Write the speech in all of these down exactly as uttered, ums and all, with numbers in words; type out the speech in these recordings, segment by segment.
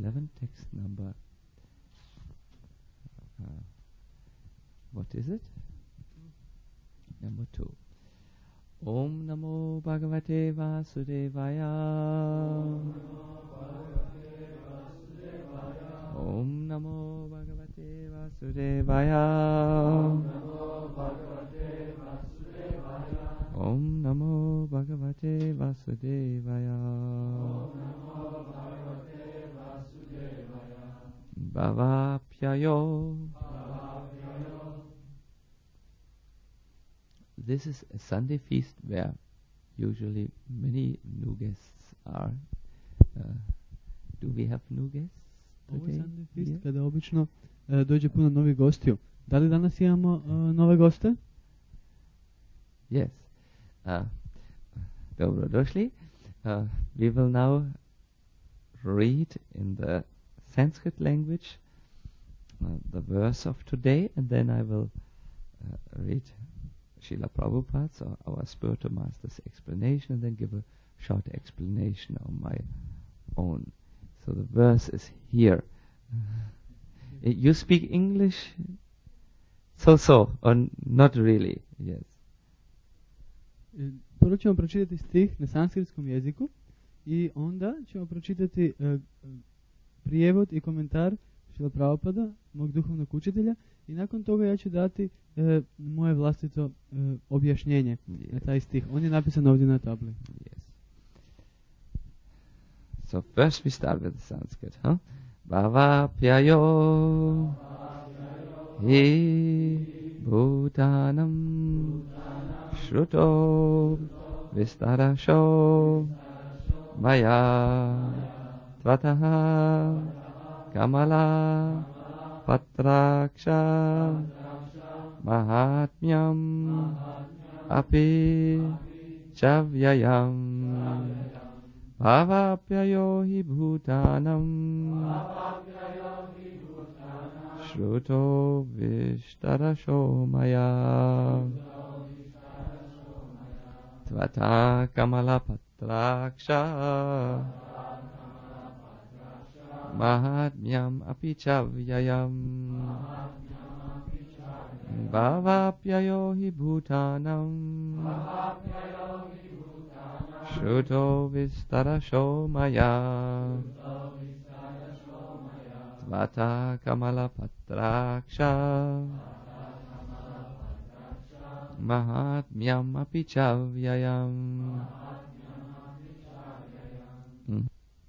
eleven, text number, uh, what is it? Number two. Om Namo Bhagavate Vasudevaya. Om Namo Bhagavate Vasudevaya. Om Namo Bhagavate Vasudevaya. Bhavapyayo. This is a Sunday feast where usually many new guests are. Uh, do we have new guests Ovo je today? Sunday feast here? kada obično uh, dođe puno novih gostiju. Da li danas imamo uh, nove goste? Yes. Uh, Dobrodošli. Uh, we will now read in the Sanskrit language uh, the verse of today, and then I will uh, read Srila Prabhupada's or our spiritual master's explanation, and then give a short explanation on my own. So the verse is here. Uh, you speak English? So-so, or n- not really? Yes. E, Prvo ćemo pročitati stih na sanskritskom jeziku i onda ćemo pročitati uh, prijevod i komentar Šrila Prabhupada, mog duhovnog učitelja, i nakon toga ja ću dati uh, moje vlastito uh, objašnjenje Yes. na taj stih. On je napisan ovdje na tabli. Yes. So first we start with the Sanskrit, huh? Bhavapyayo hi bhutanam shruto vistarasho maya tvataha kamala patraksha mahatmyam api chavyayam Bhavapyayo hi bhutanam shruto vishtarasho maya tvata kamala patraksha mahatmyam api chavyayam Bhavapyayo hi bhutanam Shruto vistarasho maya Tvata kamala patraksha Mahatmyam api chavyayam. Hmm.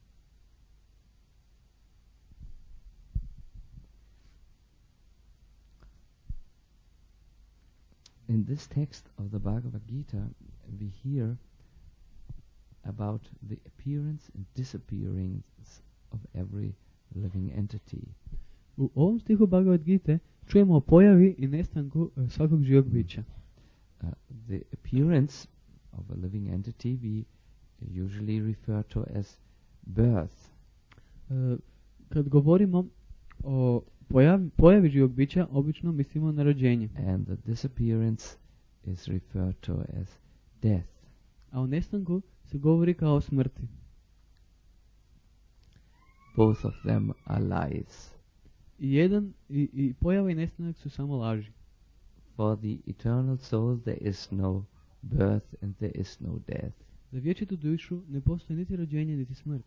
In this text of the Bhagavad Gita, we hear about the appearance and disappearance of every living entity. U ovom stihu Bhagavad Gita čujemo o pojavi i nestanku uh, svakog živog bića. Uh, the appearance of a living entity we usually refer to as birth. Uh, kad govorimo o pojavi, pojavi živog bića, obično mislimo na rođenje. And the disappearance is referred to as death. A o nestanku se govori kao o smrti. Both of them are lies. I jedan i, i pojava i nestanak su samo laži. For the eternal soul there is no birth and there is no death. Za vječitu dušu ne postoji niti rođenje niti smrt.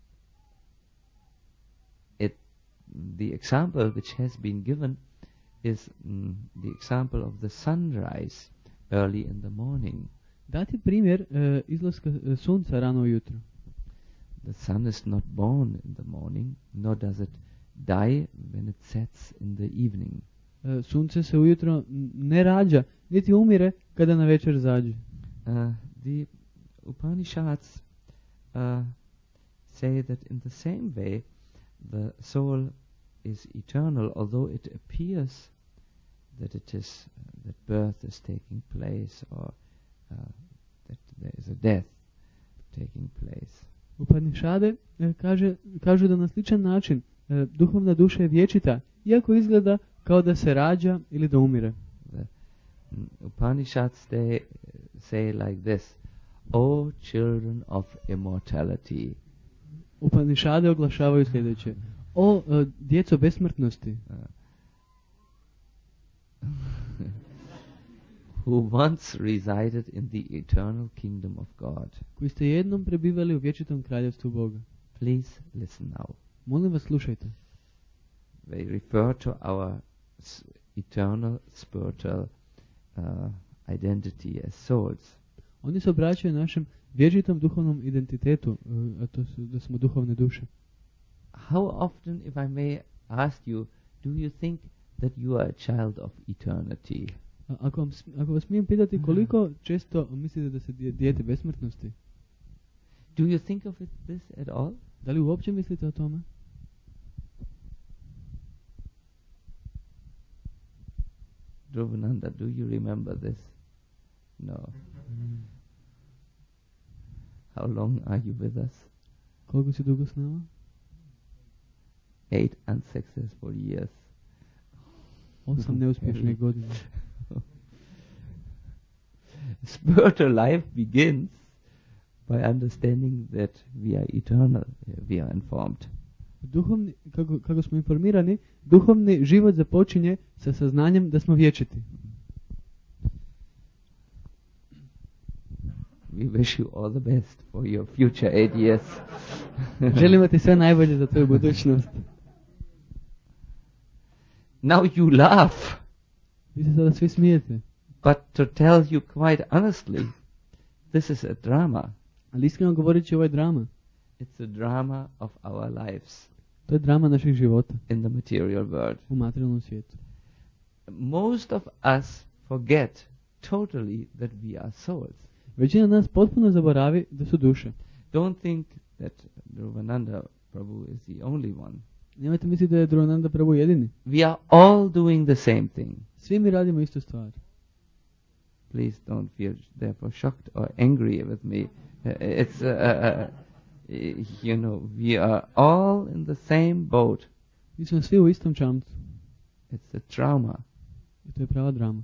It, the example which has been given is mm, the example of the sunrise early in the morning. Dati primjer uh, izlaska uh, sunca rano ujutro. The sun is not born in the morning, nor does it die when it sets in the evening. Uh, sunce se ujutro n- ne rađa, niti umire kada na večer zađe. Uh, the Upanishads uh, say that in the same way the soul is eternal, although it appears that it is uh, that birth is taking place or uh, that there is a death taking place. Upanishade uh, kaže, kažu da na sličan način uh, duhovna duša je vječita, iako izgleda kao da se rađa ili da umire. The mm, Upanishads they uh, say like this: O children of immortality, Upanishade oglašavaju sljedeće. O, uh, djeco besmrtnosti, Uh, who once resided in the eternal kingdom of God. koji ste jednom prebivali u vječitom kraljevstvu Boga. Please listen now. Molim vas, slušajte. They refer to our s- eternal spiritual uh, identity as souls. Oni se obraćaju našem vječitom duhovnom identitetu, uh, a to su da smo duhovne duše. How often, if I may ask you, do you think that you are a child of eternity? A, ako, vam, sm- ako vas smijem pitati koliko često mislite da ste dje- dijete besmrtnosti? Do you think of it this at all? Da li uopće mislite o tome? Dhruvananda, do you remember this? No. How long are you with us? Koliko si dugo s nama? Eight unsuccessful years. Osam neuspješnih godina. Spiritual life begins by understanding that we are eternal, uh, we are informed. Duhovni, kako, kako smo informirani, duhovni život započinje sa saznanjem da smo vječiti. We wish you all the best for your future eight years. Želimo ti sve najbolje za tvoju budućnost. Now you laugh, Vi se sada svi smijete, but to tell you quite honestly, this is a drama. ali iskreno govoreći, ovo je drama. It's a drama of our lives To je drama naših života in the material world. u materijalnom svijetu. Most of us forget totally that we are souls. Većina nas potpuno zaboravi da su duše. Don't think that Dhruvananda Prabhu is the only one. Nemojte misliti da je Dhruvananda Prabhu jedini. We are all doing the same thing. Svi mi radimo istu stvar. Please don't feel therefore shocked or angry with me. Uh, It's, uh, uh, uh, you know, we are all in the same boat. Mi smo svi u istom čamcu. It's a trauma. I to je prava drama.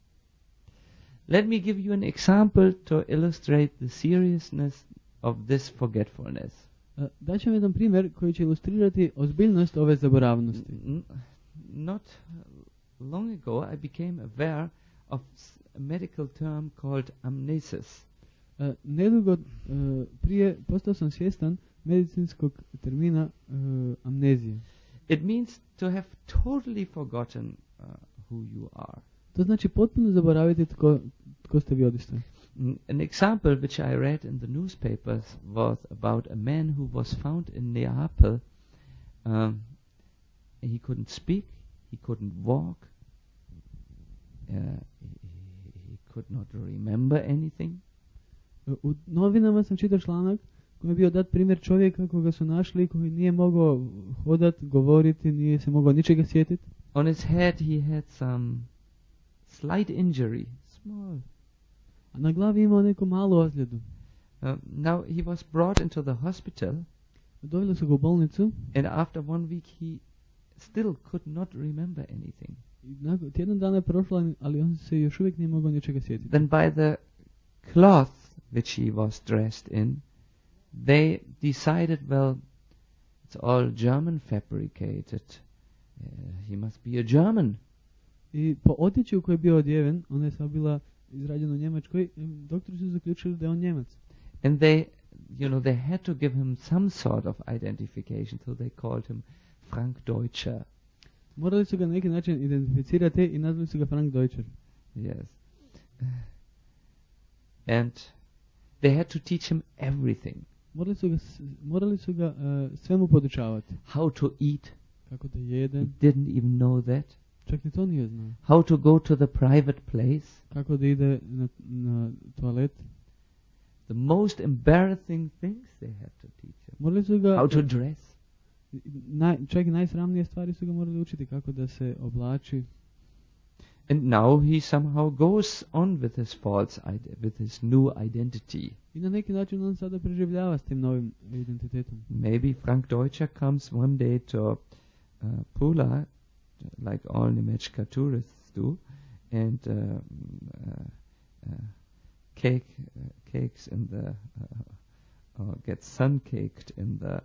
Let me give you an example to illustrate the seriousness of this forgetfulness. Uh, Daću vam jedan primjer koji će ilustrirati ozbiljnost ove zaboravnosti. N- Not long ago, I became aware of s- a medical term called amnesis. Uh, nedugo uh, prije postao sam svjestan medicinskog termina uh, amnezije. It means to have totally forgotten uh, who you are. To znači potpuno zaboraviti tko, tko ste vi odista. Mm, An example which I read in the newspapers was about a man who was found in Neapel. Um, he couldn't speak, he couldn't walk, uh, he, he could not remember anything. Uh, U novinama sam čitao članak koji je bio dat primjer čovjeka koga su našli, koji nije mogao hodat, govoriti, nije se mogao ničega sjetiti. On his head he had some slight injury, small. A na glavi imao neku malu ozljedu. Uh, now he was brought into the hospital, Doveli su ga u bolnicu and after one week he still could not remember anything. i nakon tjedan dana je prošlo, ali on se još uvijek nije mogao ničega sjetiti. Then by the cloth which he was dressed in, they decided, well, it's all German fabricated. Uh, he must be a German. I po odjeći u kojoj je bio odjeven, ona je sva bila izrađena u Njemačkoj, em, doktori su zaključili da je on Njemac. And they, you know, they had to give him some sort of identification, so they called him Frank Deutscher. Morali su ga na neki način identificirati i nazvali su ga Frank Deutscher. Yes. And they had to teach him everything. Morali su ga, s- morali su ga uh, svemu podučavati. How to eat. Kako da He jede, didn't even know that. čak ni to nije znao. How to go to the private place. Kako da ide na, na toalet. The most embarrassing things they had to teach him. Morali su ga, How to dress. naj, čak i najsramnije stvari su ga morali učiti, kako da se oblači. And now he somehow goes on with his false ide- with his new identity. I na neki način on sada preživljava s tim novim identitetom. Maybe Frank Deutscher comes one day to uh, Pula, like all Nemechka tourists do, and uh, uh, uh, cake uh, cakes in the uh, or gets sun caked in the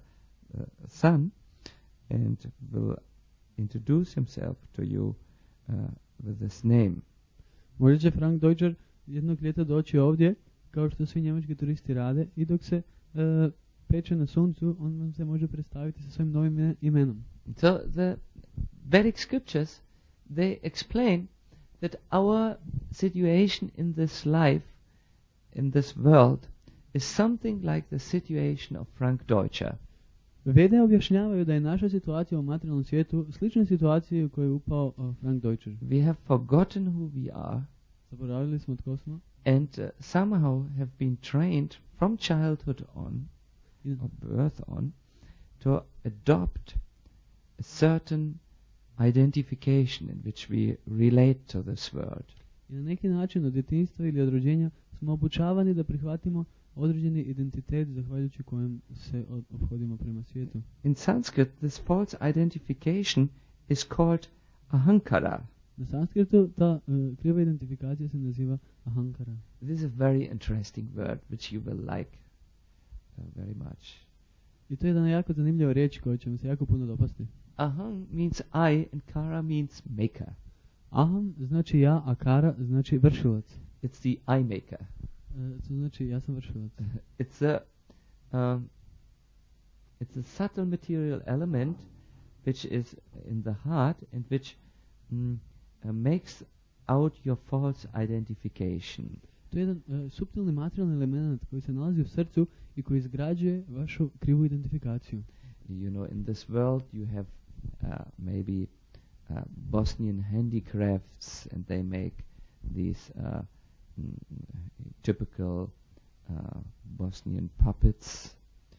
uh, son, and will introduce himself to you uh, with this name. Možda će Frank Deutscher jednog ljeta doći ovdje, kao što svi njemački turisti rade, i dok se uh, peče na suncu, on vam se može predstaviti sa svojim novim imenom. So the Vedic scriptures, they explain that our situation in this life, in this world, is something like the situation of Frank Deutscher. Vede objašnjavaju da je naša situacija u materijalnom svijetu slična situaciji u kojoj je upao uh, Frank Deutscher. We have forgotten who we are, Zaboravili smo tko smo, and uh, somehow have been trained from childhood on, i, or birth on, to adopt a certain identification in which we relate to this world. i na neki način od djetinjstva ili od rođenja smo obučavani da prihvatimo određeni identitet zahvaljujući kojem se od, ophodimo prema svijetu. In Sanskrit, this false identification is called ahankara. Na sanskritu ta uh, kriva identifikacija se naziva ahankara. This is a very interesting word which you will like uh, very much. I to je jedna jako zanimljiva riječ koja će vam se jako puno dopasti. Aham means I and kara means maker. Aham znači ja, a kara znači vršilac. It's the I maker. Uh, to znači ja sam vršilac. It's a um, it's a subtle material element which is in the heart and which mm, uh, makes out your false identification. To je jedan uh, suptilni materijalni element koji se nalazi u srcu i koji izgrađuje vašu krivu identifikaciju. You know, in this world you have uh, maybe uh, Bosnian handicrafts, and they make these uh, mm, typical uh, Bosnian puppets.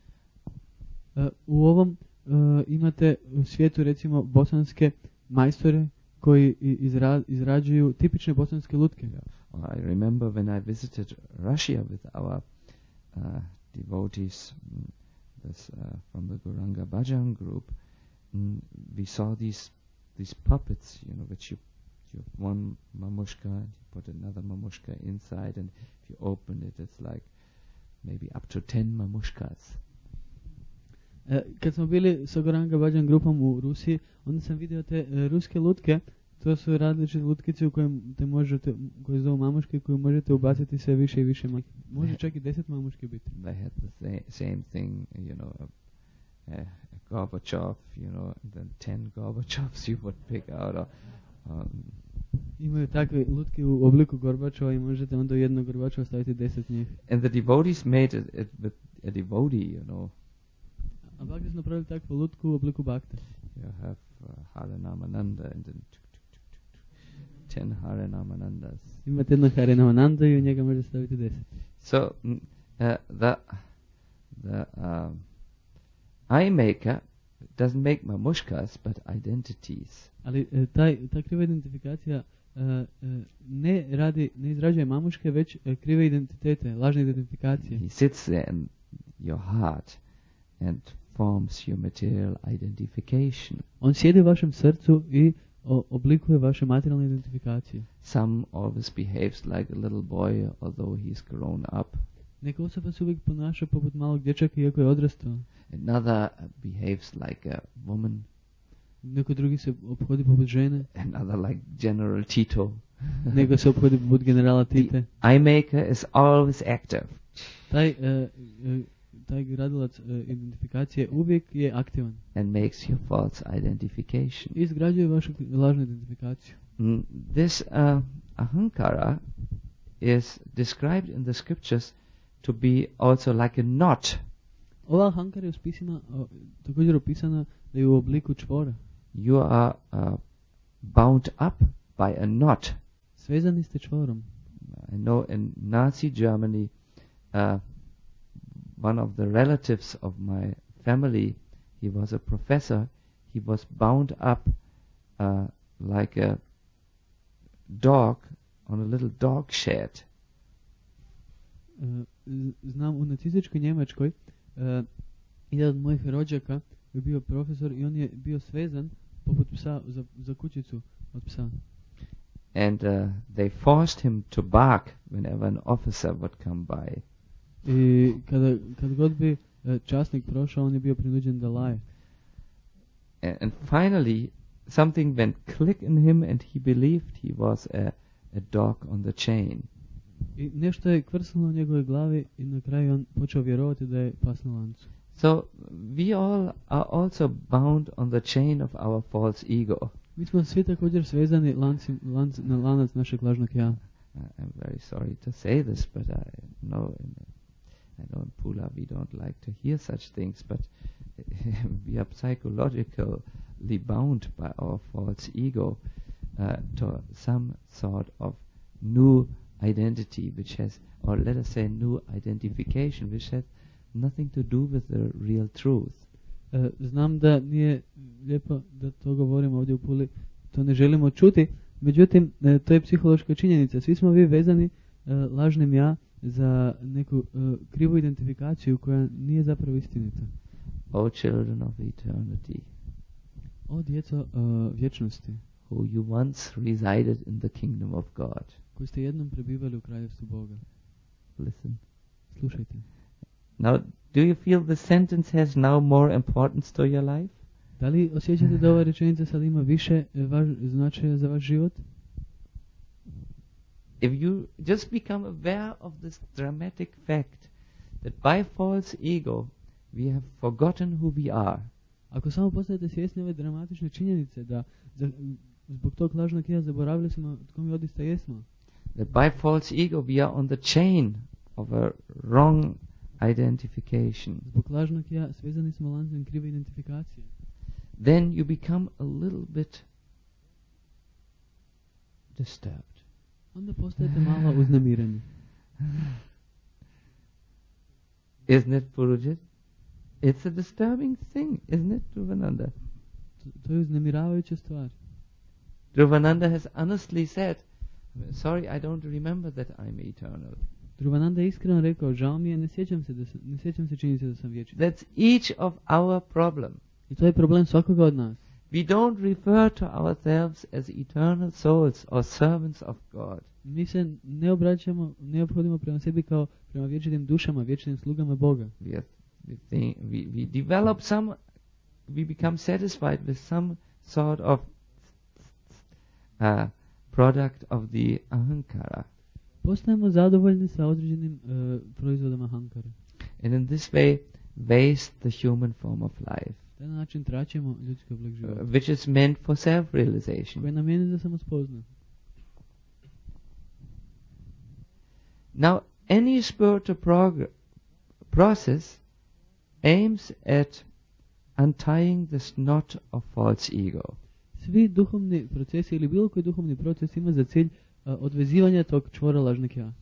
Uh, u ovom uh, imate u svijetu recimo bosanske majstore koji i- izra, izrađuju tipične bosanske lutke. I remember when I visited Russia with our uh, devotees mm, this, uh, from the Gauranga Bhajan group, mm, we saw these these puppets, you know, which you you have one mamushka, and you put another mamushka inside, and if you open it, it's like maybe up to ten mamushkas. Uh, kad smo bili sa Gauranga Bhajan grupom u Rusiji, onda sam vidio te uh, ruske lutke. To su različite lutkice u kojem te možete, koje zovu mamuške, koju možete ubaciti sve više i više. Ma- može čak i deset mamuške biti. They had the sa- same thing, you know, a, a, a Gorbachev, you know, and then ten Gorbachevs you would pick out. Or, um, Imaju takve lutke u obliku Gorbačova i možete onda u jednog Gorbačova staviti deset njih. and the devotees made it, it with a devotee, you know. A bakti su napravili takvu lutku u obliku bakte. You have uh, Haranamananda and then tuk, tuk, tuk, tuk, tuk, ten Haranamanandas. Imate jednog Harenamananda i u njega možete staviti deset. So mm, uh, the the um, eye maker doesn't make mamushkas but identities. Ali e, taj, ta kriva identifikacija e, e, ne radi, ne izrađuje mamuške, već e, krive identitete, lažne identifikacije. He sits there in your heart and forms your material identification. On sjedi u vašem srcu i o, oblikuje vaše materijalne identifikacije. Some always behaves like a little boy, although he's grown up. Neka osoba se uvijek ponaša poput malog dječaka iako je odrastao. Another behaves like a woman. Neko drugi se obhodi poput žene, Another like General Tito. neko se obhodi poput generala The Tite. eye maker is always active. Taj, e, e, taj radilac e, identifikacije uvijek je aktivan. And makes your false identification. I izgrađuje vašu lažnu identifikaciju. Mm, this uh, ahankara is described in the scriptures to be also like a knot. Ova hankara je u spisima o, također opisana da je u obliku čvora. You are uh, bound up by a knot. Svezani ste čvorom. I know in Nazi Germany, uh, one of the relatives of my family, he was a professor. He was bound up uh, like a dog on a little dog shed. E, z- znam u nacističkoj Njemačkoj e, jedan od mojih rođaka je bio profesor i on je bio svezan poput psa za, za kućicu od psa. And uh, they forced him to bark whenever an officer would come by. I kada, kad god bi uh, časnik prošao, on je bio prinuđen da laje. A- And finally, something went click in him and he believed he was a, a dog on the chain. I nešto je kvrsnulo u njegovoj glavi i na kraju on počeo vjerovati da je pas na lancu. So we all are also bound on the chain of our false ego. Mi smo svi također svezani lanci, lanc, na lanac našeg lažnog ja. Uh, I'm very sorry to say this, but I know in, I know in Pula we don't like to hear such things, but we are psychologically bound by our false ego uh, to some sort of new identity, which has, or let us say, new identification, which has nothing to do with the real truth. E, znam da nije lijepo da to govorimo ovdje u Puli, to ne želimo čuti, međutim, e, to je psihološka činjenica. Svi smo vi vezani e, lažnim ja za neku e, krivu identifikaciju koja nije zapravo istinita. O children of eternity, O djeco e, vječnosti, who you once resided in the kingdom of God. koji ste jednom prebivali u kraljevstvu Boga. Listen. Slušajte. Now, do you feel the sentence has now more importance to your life? Da li osjećate da ova rečenica sad ima više e, važ, značaja za vaš život? If you just become aware of this dramatic fact that by false ego we have forgotten who we are, Ako samo postajete svjesni ove dramatične činjenice da za, zbog tog lažnog ja zaboravili smo tko mi odista jesmo, that by false ego we are on the chain of a wrong identification, zbog lažnog ja svezani smo lancem krive identifikacije, then you become a little bit disturbed. onda postajete malo uznemireni. Isn't it, Purujit? It's a disturbing thing, isn't it, Dhruvananda? To, to je uznemiravajuća stvar. Dhruvananda has honestly said, sorry, I don't remember that I'm eternal. Dhruvananda je iskreno rekao, žao mi je, ne sjećam se, da sam, ne sjećam se činjenice da sam vječni. That's each of our problem. I to je problem svakoga od nas. We don't refer to ourselves as eternal souls or servants of God. Mi se ne obraćamo, ne ophodimo prema sebi kao prema vječnim dušama, vječnim slugama Boga. We, are, we, think, we, we develop some, we become satisfied with some sort of uh, product of the ahankara. Postajemo zadovoljni sa određenim uh, proizvodama ahankara. And in this way, waste the human form of life, Na taj način traćemo ljudski oblik uh, života, which is meant for self-realization. koji je namijenjen za samospoznat. Now, any spiritual progr- process aims at untying this knot of false ego. Svi duhovni procesi ili bilo koji duhovni proces ima za cilj uh, odvezivanja tog čvora lažnog ja.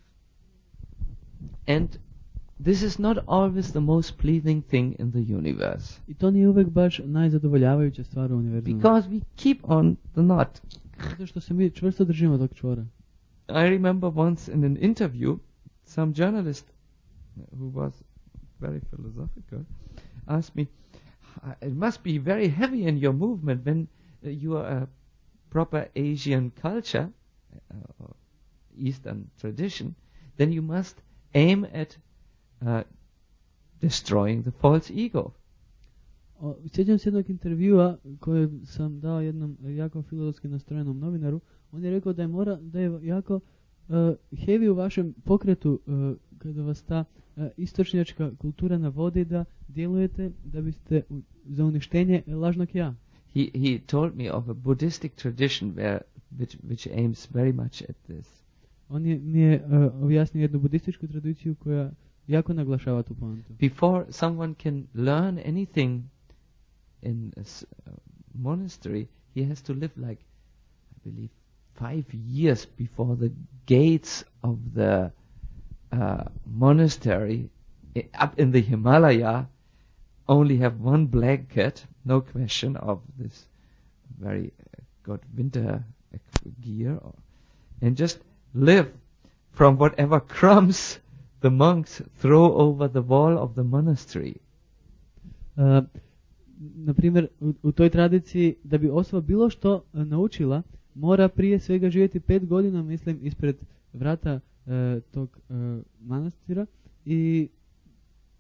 And this is not always the most pleasing thing in the universe, I to nije uvek baš najzadovoljavajuća stvar u univerzumu. because we keep on the knot. Zato što se mi čvrsto držimo tog čvora. I remember once in an interview, some journalist who was very philosophical asked me, it must be very heavy in your movement when uh, you are a proper Asian culture, uh, or Eastern tradition, then you must aim at uh, destroying the false ego. O, sjećam se jednog intervjua koje sam dao jednom jako filozofski nastrojenom novinaru. On je rekao da je, mora, da je jako uh, heavy u vašem pokretu uh, kada vas ta uh, istočnjačka kultura navodi da djelujete da biste u, za uništenje lažnog ja. He he told me of a Buddhistic tradition where which which aims very much at this. On je, mi je uh, objasnio jednu budističku tradiciju koja jako naglašava tu poantu. Before someone can learn anything in a s- uh, monastery, he has to live like, I believe, five years before the gates of the uh, monastery i- up in the Himalaya only have one blanket, no question, of this very uh, good winter uh, gear, or, and just live from whatever crumbs the monks throw over the wall of the monastery. Uh, na primjer, u, u toj tradiciji da bi osoba bilo što uh, naučila, mora prije svega živjeti pet godina, mislim, ispred vrata uh, tog uh, manastira i o-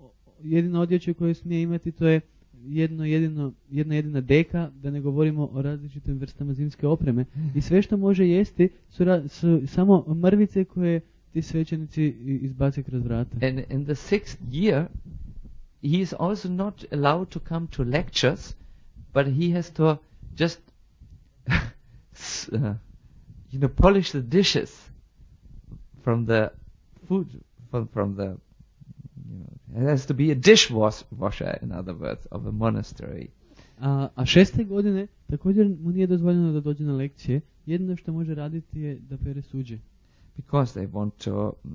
jedino odjeće koje smije imati to je jedno jedino, jedna jedina deka, da ne govorimo o različitim vrstama zimske opreme. I sve što može jesti su, ra, su samo mrvice koje ti svećenici izbace kroz vrata. And in the sixth year, he is also not allowed to come to lectures, but he has to just, uh, you know, polish the dishes from the food, from, from the, you know, it has to be a dishwasher, in other words, of a monastery. A, a šeste godine također mu nije dozvoljeno da dođe na lekcije. Jedino što može raditi je da pere suđe. Because they want to uh,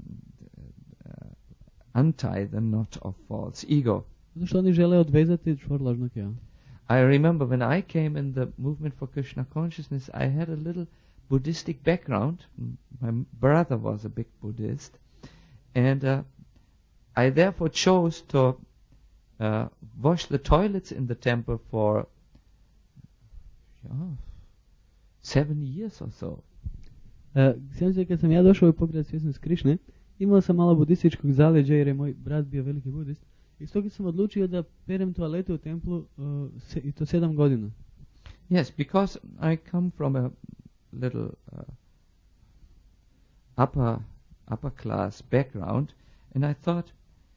untie the knot of false ego. Zato što oni žele odvezati čvor lažnog ja. I remember when I came in the movement for Krishna consciousness, I had a little Buddhistic background. My brother was a big Buddhist, and uh, I therefore chose to uh, wash the toilets in the temple for yeah, seven years or so. Uh, Sjećam se kad sam ja došao u pograd svjesnost Krišne, imao sam malo budističkog zaleđa jer je moj brat bio veliki budist. I stoga sam odlučio da perem toalete u templu uh, se, i to sedam godina. Yes, because I come from a little uh, upper upper class background, and I thought,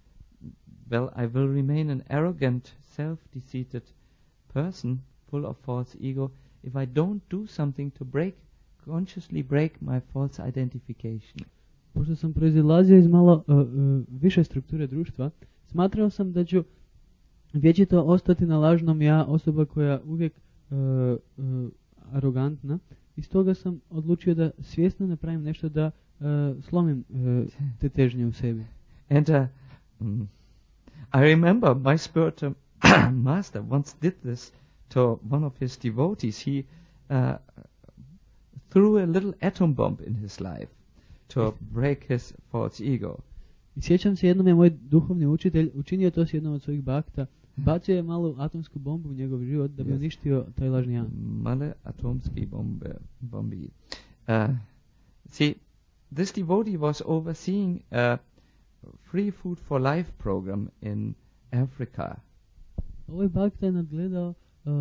well, I will remain an arrogant, self-conceited person, full of false ego, if I don't do something to break, consciously break my false identification. Pošto sam proizilazio iz malo uh, uh, više strukture društva, smatrao sam da ću vječito ostati na lažnom ja, osoba koja uvijek uh, uh, arogantna, i stoga sam odlučio da svjesno napravim nešto da uh, slomim uh, te težnje u sebi. And uh, mm, I remember my spiritual master once did this to one of his devotees. He uh, threw a little atom bomb in his life to break his false ego. I sjećam se, jednom je moj duhovni učitelj učinio to s jednom od svojih bakta. Bacio je malu atomsku bombu u njegov život da bi yes. uništio taj lažni ja. Male atomski bombe, bombi. Uh, see, this devotee was overseeing a free food for life program in Africa. Ovaj bakta je nadgledao uh,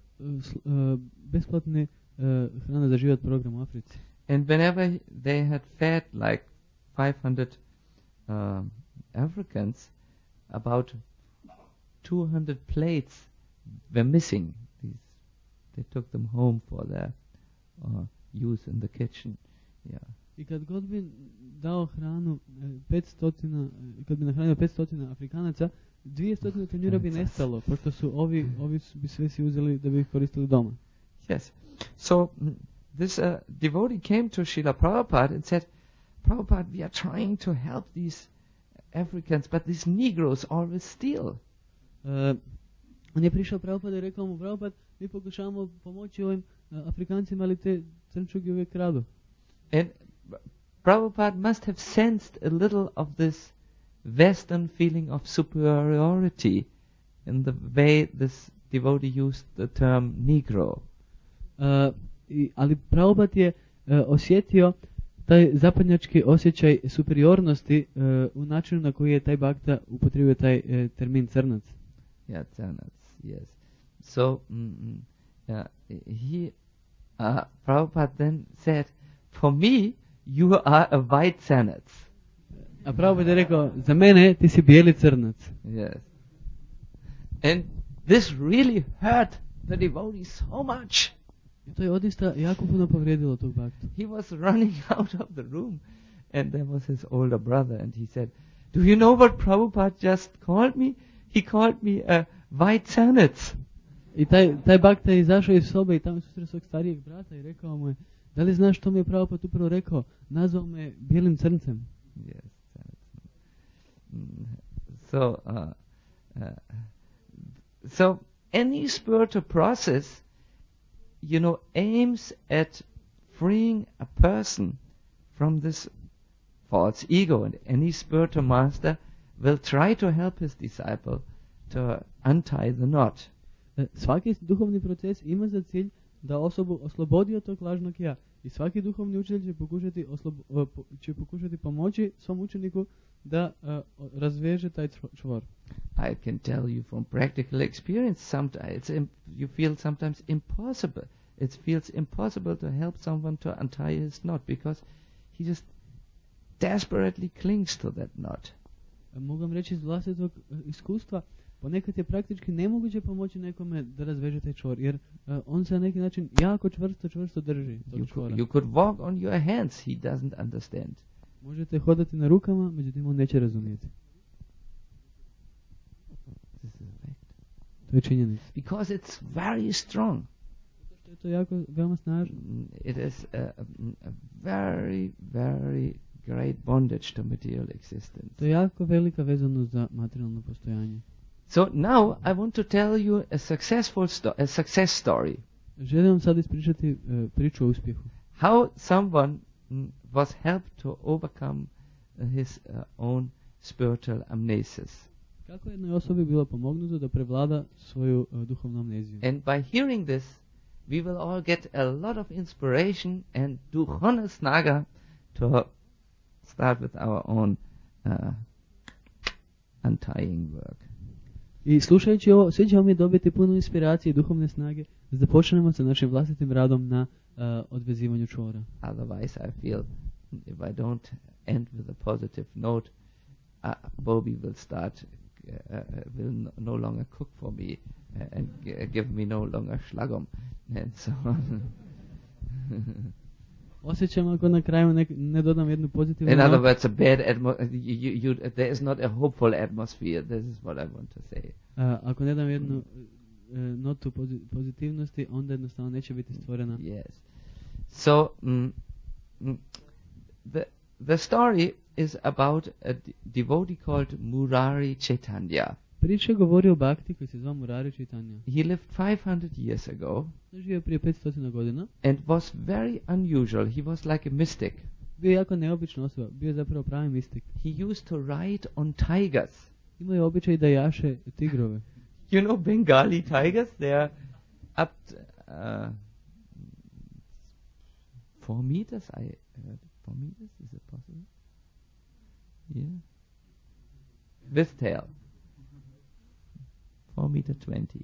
uh, besplatne uh, hrana za život program u Africi. And whenever they had fed like five hundred uh, Africans, about two hundred plates were missing. These, they took them home for their uh, use in the kitchen. Yeah. I kad god bi dao hranu petsto, kad bi nahranio petsto Afrikanaca, dvjesto tanjura bi nestalo, pošto su ovi, ovi bi sve si uzeli da bi ih koristili doma. Yes. So mm, this uh, devotee came to Srila Prabhupada and said, Prabhupada, we are trying to help these Africans, but these Negroes always steal. Uh, on je prišao Prabhupada i rekao mu, Prabhupada, mi pokušavamo pomoći ovim uh, Afrikancima, ali te crnčugi uvijek kradu. And Prabhupada must have sensed a little of this Western feeling of superiority in the way this devotee used the term Negro. Uh, i, ali Prabhupada je uh, osjetio taj zapadnjački osjećaj superiornosti uh, u načinu na koji je taj bakta upotrijebio taj uh, termin crnac. Yeah, crnac, yes. So, mm, uh, he, uh, Prabhupada then said, for me, you are a white crnac. A Prabhupada je rekao, za mene ti si bijeli crnac. Yes. And this really hurt the devotee so much. I to je odista jako puno povrijedilo tog baktu. He was running out of the room, and there was his older brother, and he said, do you know what Prabhupada just called me? He called me a white crnac. I taj, taj bakta je izašao iz sobe i tamo susreo svog starijeg brata i rekao mu je, da li znaš što mi je Prabhupada upravo rekao? Nazvao me bijelim crncem. Yes. So, uh, uh, so any spiritual process, you know, aims at freeing a person from this false ego, and any spiritual master will try to help his disciple to untie the knot. Svaki duhovni proces ima za cilj da osobu oslobodi od tog lažnog ja. I svaki duhovni učitelj će pokušati, oslob- uh, po- će pokušati pomoći svom učeniku da uh, razveže taj čvo- čvor. I can tell you from practical experience, sometimes it's im- you feel sometimes impossible. It feels impossible to help someone to untie his knot because he just desperately clings to that knot. Mogu vam reći iz vlastitog uh, iskustva, ponekad je praktički nemoguće pomoći nekome da razveže taj čvor, jer uh, on se na neki način jako čvrsto, čvrsto drži tog You čvora. could, you could walk on your hands, he doesn't understand. Možete hodati na rukama, međutim on neće razumjeti. This is a fact. To je činjenica. Because it's very strong. Zato što je to jako, veoma snažno. Mm, It is a, a, a very, very great bondage to material existence. To je jako velika vezano za materijalno postojanje. So now I want to tell you a successful sto- a success story. Želim vam sad ispričati uh, priču o uspjehu. How someone mm, was helped to overcome uh, his uh, own spiritual amnesis. Kako jednoj osobi bilo pomognuto da prevlada svoju uh, duhovnu amneziju. And by hearing this, we will all get a lot of inspiration and duhovna snaga to start with our own uh, untying work. I slušajući ovo, svi ćemo mi dobiti puno inspiracije i duhovne snage da započnemo sa našim vlastitim radom na uh, odvezivanju čvora. Otherwise, I feel if I don't end with a positive note, uh, Bobby will start, uh, uh, will no, no longer cook for me uh, and g- give me no longer schlagom and so on. Osjećam ako na kraju ne, ne dodam jednu pozitivnu In other notu. words, a bad atmo- you, you, you, there is not a hopeful atmosphere. This is what I want to say. Uh, ako ne dam jednu uh, notu pozi- pozitivnosti, onda jednostavno neće biti stvorena. Yes. So mm, mm, the the story is about a d- devotee called Murari Chaitanya. Priča govori o Bhakti koji se zvao Murari Chaitanya. He lived five hundred years ago Živio je prije petsto godina. and was very unusual. He was like a mystic. Bio je jako neobična osoba. Bio je zapravo pravi mistik. He used to ride on tigers. Imao je običaj da jaše tigrove. You know Bengali tigers? They are up to, uh, four meters. I heard four meters. Is it possible? Yeah. With tail. Four meter twenty.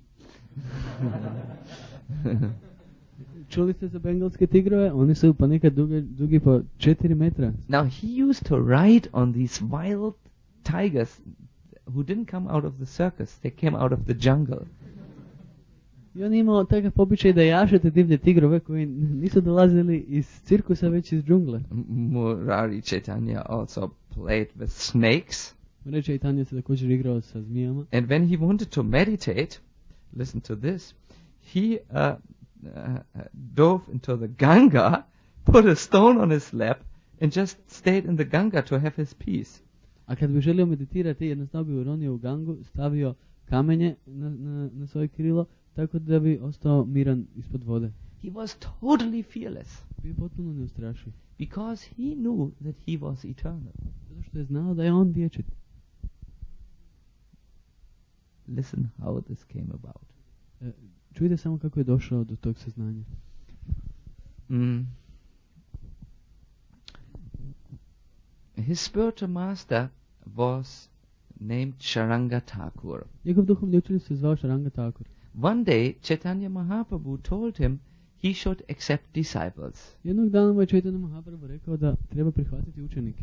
Čuli ste za bengalske tigrove? Oni su pa nekad dugi, dugi po četiri metra. Now he used to ride on these wild tigers who didn't come out of the circus. They came out of the jungle. I on je imao takav običaj da jaše te divlje tigrove koji nisu dolazili iz cirkusa, već iz džungle. M- Murari Chaitanya also played with snakes. Murari Chaitanya se također igrao sa zmijama. And when he wanted to meditate, listen to this, he uh, uh, dove into the Ganga, put a stone on his lap, and just stayed in the Ganga to have his peace. A kad bi želio meditirati, jednostavno bi uronio u Gangu, stavio kamenje na, na, na svoje krilo, tako da bi ostao miran ispod vode. He was totally fearless Bio je potpuno neustrašiv. because he knew that he was eternal. Zato što je znao da je on vječit. Listen how this came about. E, čujte samo kako je došao do tog saznanja. Mm. His spiritual master was named Sharanga Thakur. Njegov duhovni učitelj se zvao Sharanga Thakur. One day, Chaitanya Mahaprabhu told him he should accept disciples. Jednog dana mu je Chaitanya Mahaprabhu rekao da treba prihvatiti učenike.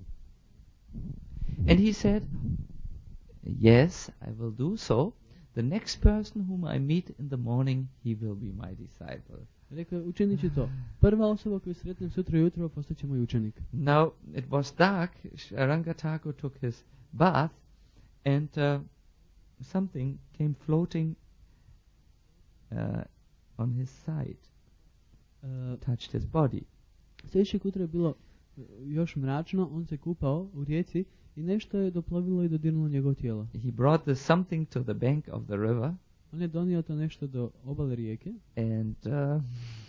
And he said, yes, I will do so. The next person whom I meet in the morning, he will be my disciple. Rekao je, učinit ću to. Prva osoba koju sretnem sutra jutro postaće moj učenik. Now, it was dark. Sharanga Thakur took his bath and uh, something came floating uh, on his side, Uh, touched his body. Sljedećeg jutra je bilo uh, još mračno, on se kupao u rijeci i nešto je doplovilo i dodirnulo njegovo tijelo. He brought this something to the bank of the river On je donio to nešto do obale rijeke and uh,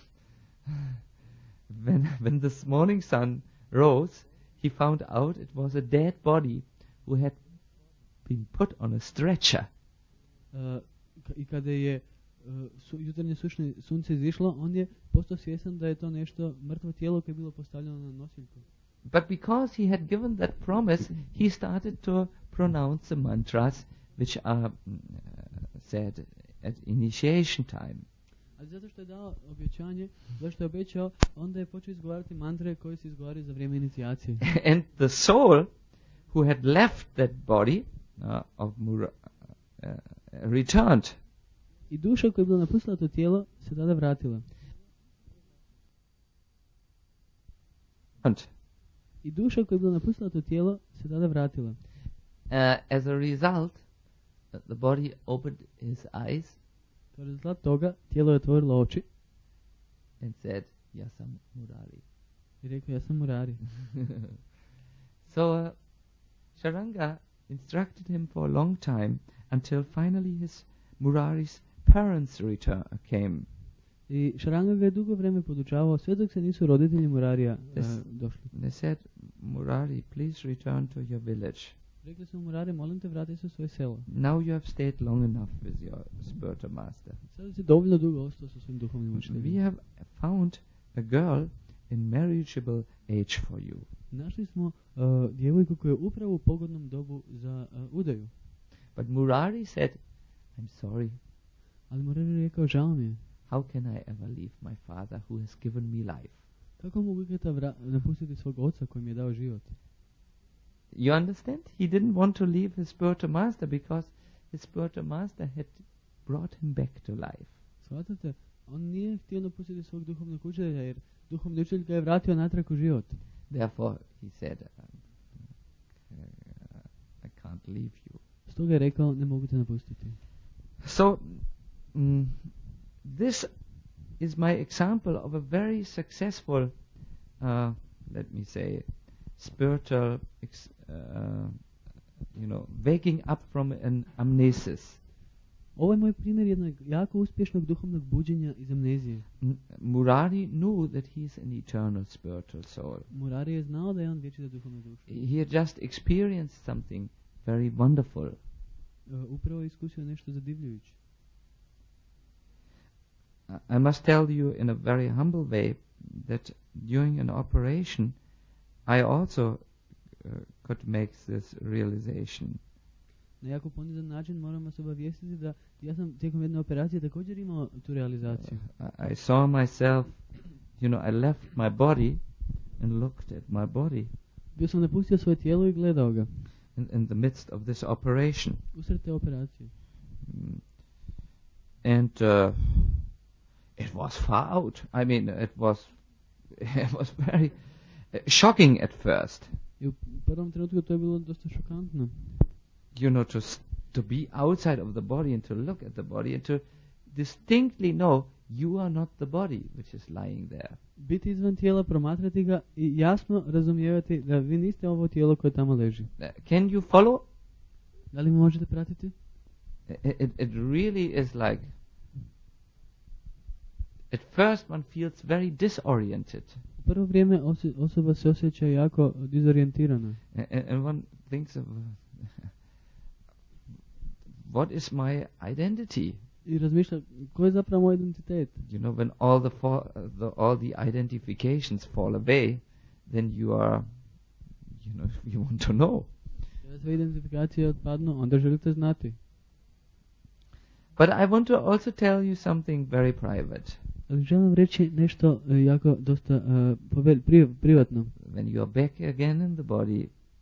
when when this morning sun rose, he found out it was a dead body who had been put on a stretcher. uh, k- i kada je uh, su, jutarnje sušne sunce izišlo, on je postao svjestan da je to nešto mrtvo tijelo koje je bilo postavljeno na nosiljku. But because he had given that promise, he started to pronounce the mantras which are mm, uh, said at initiation time. Ali zato što je dao obećanje, zato što je obećao, onda je počeo izgovarati mantre koje se izgovaraju za vrijeme inicijacije. And the soul who had left that body uh, of Mura, uh, returned. I duša koja je bila napustila to tijelo se tada vratila. I duša koja je bila napustila to tijelo se tada vratila. Uh, as a result, uh, the body opened his eyes. Kao rezultat toga, tijelo je otvorilo oči And said, "Ja sam Murari." i rekao, ja sam Murari. So uh, Sharanga instructed him for a long time until finally his Murari's parents return came. I Sharanga ga je dugo vreme podučavao, sve dok se nisu roditelji Murarija uh, Yes. došli. They said, "Murari, please return to your village. Rekli su Murari, molim te, vrati se u svoje selo. Now you have stayed long enough with your spiritual master. Sada si dovoljno dugo ostao sa svojim duhovnim We učenicima. have found a girl in marriageable age for you." Našli smo uh, djevojku koja je upravo u pogodnom dobu za uh, udaju. But Murari said, "I'm sorry. Ali Murari je rekao, žao mi je. How can I ever leave my father who has given me life?" Kako mogu ikada vra- napustiti svog oca koji mi je dao život? You understand? He didn't want to leave his spiritual master because his spiritual master had brought him back to life. Shvatate? On nije htio napustiti svog duhovnog učitelja jer duhovni učitelj ga je vratio natrag u život. Therefore, he said, um, uh, "I can't leave you." Stoga je rekao, ne mogu te napustiti. So, mm, this is my example of a very successful, uh, let me say, spiritual, ex- uh, you know, waking up from an amnesis. Ovo je moj primjer jednog jako uspješnog duhovnog buđenja iz amnezije. M- Murari knew that he is an eternal spiritual soul. Murari je znao da je on vječita duhovna duša. He had just experienced something very wonderful. Uh, upravo je iskusio nešto zadivljujuće. I- I must tell you in a very humble way that during an operation, I also uh, could make this realization. Na jako ponizan način moramo se obavijestiti da ja sam tijekom jedne operacije također imao tu realizaciju. I, I saw myself, you know, I left my body and looked at my body Bio sam napustio svoje tijelo i gledao ga in, in the midst of this operation. usred te operacije. Mm. And uh, it was far out. I mean, it was it was very uh, shocking at first. I u prvom trenutku to je bilo dosta šokantno. You know, to s- to be outside of the body and to look at the body and to distinctly know you are not the body which is lying there. Biti izvan tijela, promatrati ga i jasno razumijevati da vi niste ovo tijelo koje tamo leži. Uh, can you follow? Da li me možete pratiti? It, it, it really is like, at first one feels very disoriented. U prvo vrijeme osi- osoba se osjeća jako dizorijentirana. And, and one thinks of, what is my identity? I razmišlja, koji je zapravo moj identitet? You know, when all the, fo- the all the identifications fall away, then you are, you know, you want to know. Kada sve identifikacije odpadnu, onda želite znati. But I want to also tell you something very private. Ali želim reći nešto e, jako dosta e, povel- pri- privatno. When you are back again in the body,